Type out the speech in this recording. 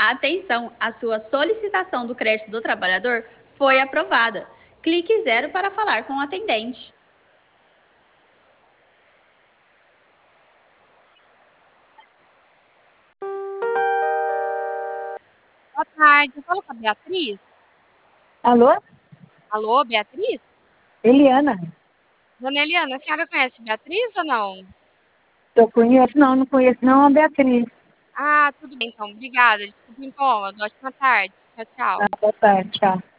Atenção, a sua solicitação do crédito do trabalhador foi aprovada. Clique 0 para falar com o atendente. Boa tarde, eu falo com a Beatriz? Alô? Alô, Beatriz? Eliana? Dona Eliana, a senhora conhece Beatriz ou não? Eu conheço, não conheço não a Beatriz. Ah, tudo bem então, obrigada, desculpa o incômodo, ótima tarde, tchau, tchau. Boa tarde, tchau.